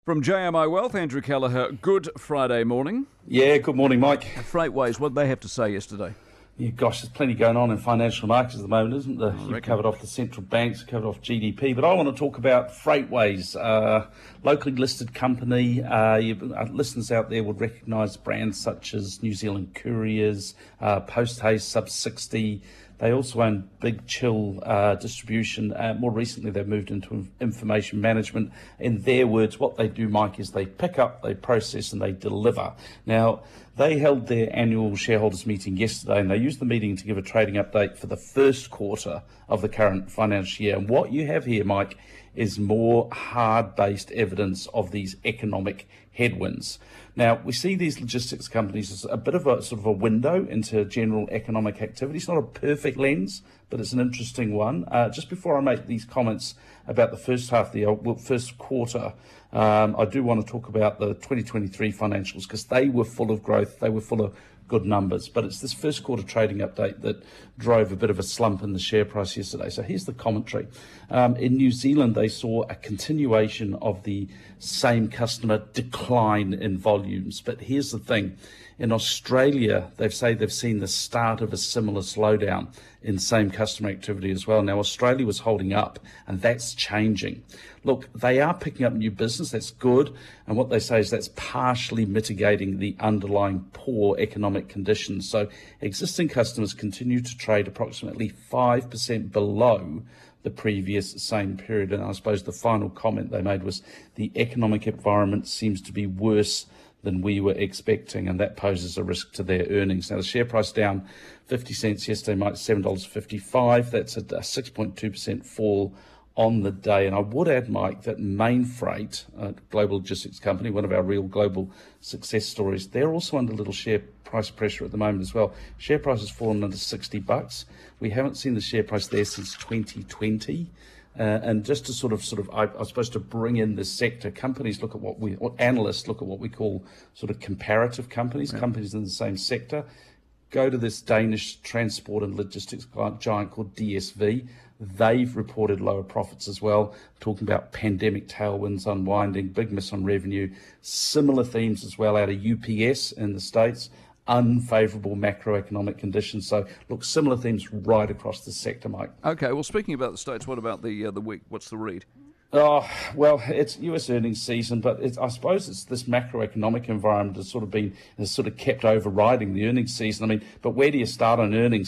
From JMI Wealth, Andrew Kelleher, good Friday morning. Yeah, good morning, Mike. Freightways, what did they have to say yesterday? Yeah, gosh, there's plenty going on in financial markets at the moment, isn't there? You've covered off the central banks, covered off GDP, but I want to talk about Freightways, locally listed company. Listeners out there would recognise brands such as New Zealand Couriers, Post Haste, Sub 60. They also own Big Chill Distribution. More recently, they've moved into information management. In their words, what they do, Mike, is they pick up, they process, and they deliver. Now, they held their annual shareholders meeting yesterday, and they used the meeting to give a trading update for the first quarter of the current financial year. And what you have here, Mike, is more hard-based evidence of these economic headwinds. Now, we see these logistics companies as a bit of a sort of a window into general economic activity. It's not a perfect lens, but it's an interesting one. Just before I make these comments about the first half of the first quarter, I do want to talk about the 2023 financials because they were full of growth. They were full of good numbers, but it's this first quarter trading update that drove a bit of a slump in the share price yesterday. So here's the commentary. In New Zealand, they saw a continuation of the same customer decline in volumes. But here's the thing. In Australia, they've seen the start of a similar slowdown in same customer activity as well. Now, Australia was holding up, and that's changing. Look, they are picking up new business. That's good. And what they say is that's partially mitigating the underlying poor economic conditions. So existing customers continue to trade approximately 5% below the previous same period. And I suppose the final comment they made was the economic environment seems to be worse than we were expecting, and that poses a risk to their earnings. Now, the share price down 50 cents yesterday, Mike, $7.55. That's a 6.2% fall on the day. And I would add, Mike, that Mainfreight, a global logistics company, one of our real global success stories, they're also under little share price pressure at the moment as well. Share price has fallen under $60. We haven't seen the share price there since 2020. And just to I suppose to bring in this sector, companies look at analysts look at what we call sort of comparative companies, companies in the same sector. Go to this Danish transport and logistics giant called DSV. They've reported lower profits as well, talking about pandemic tailwinds unwinding, big miss on revenue. Similar themes as well out of UPS in the States. Unfavourable macroeconomic conditions. So, look, similar themes right across the sector, Mike. Okay, well, speaking about the States, what about the week? What's the read? Oh, well, it's US earnings season, but I suppose it's this macroeconomic environment has sort of kept overriding the earnings season. I mean, but where do you start on earnings?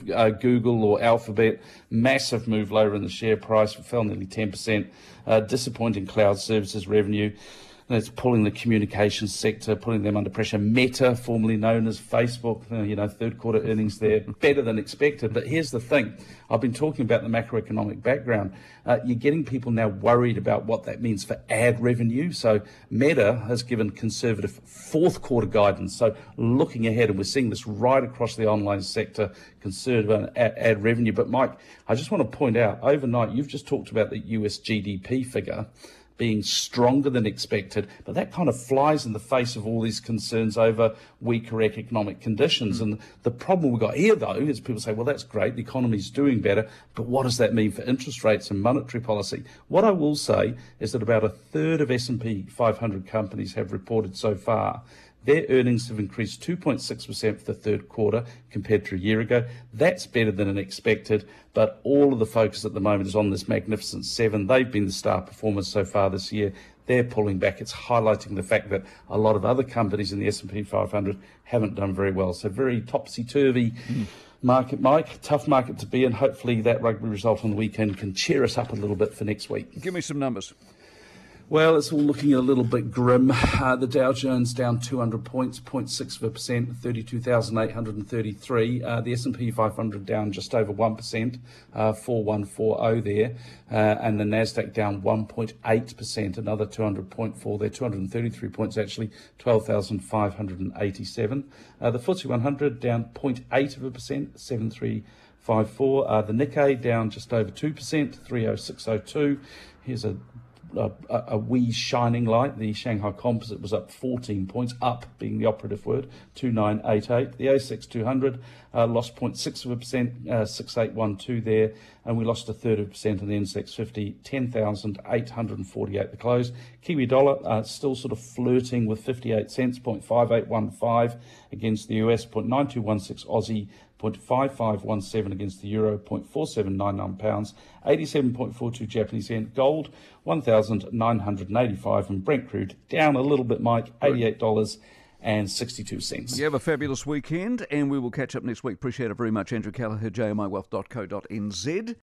Google or Alphabet, massive move lower in the share price, fell nearly 10%. Disappointing cloud services revenue. And it's pulling the communications sector, putting them under pressure. Meta, formerly known as Facebook, third quarter earnings there, better than expected. But here's the thing. I've been talking about the macroeconomic background. You're getting people now worried about what that means for ad revenue. So Meta has given conservative fourth quarter guidance. So looking ahead, and we're seeing this right across the online sector, conservative ad revenue. But Mike, I just want to point out, overnight, you've just talked about the US GDP figure being stronger than expected, but that kind of flies in the face of all these concerns over weaker economic conditions. And the problem we've got here, though, is people say, well, that's great, the economy's doing better, but what does that mean for interest rates and monetary policy? What I will say is that about a third of S&P 500 companies have reported so far. Their earnings have increased 2.6% for the third quarter compared to a year ago. That's better than expected, but all of the focus at the moment is on this Magnificent Seven. They've been the star performers so far this year. They're pulling back. It's highlighting the fact that a lot of other companies in the S&P 500 haven't done very well. So very topsy-turvy market, Mike. Tough market to be in. Hopefully that rugby result on the weekend can cheer us up a little bit for next week. Give me some numbers. Well, it's all looking a little bit grim. The Dow Jones down 200 points, 0.6%, 32,833. The S&P 500 down just over 1%, 4140 there. And the Nasdaq down 1.8%, another 200-point fall there, 233 points actually, 12,587. The FTSE 100 down 0.8%, 7354. The Nikkei down just over 2%, 30602. Here's a a wee shining light. The Shanghai Composite was up 14 points, up being the operative word, 2988. The ASX 200 lost 0.6%, 6812 there, and we lost a third of a percent on the NZX 50, 10,848 the close. Kiwi dollar still sort of flirting with 58 cents, 0.5815 against the US, 0.9216 Aussie, 0.5517 against the euro, 0.4799 pounds, 87.42 Japanese yen, gold 1,985, and Brent crude down a little bit, Mike, $88.62. You have a fabulous weekend, and we will catch up next week. Appreciate it very much. Andrew Callagher, jmiwealth.co.nz.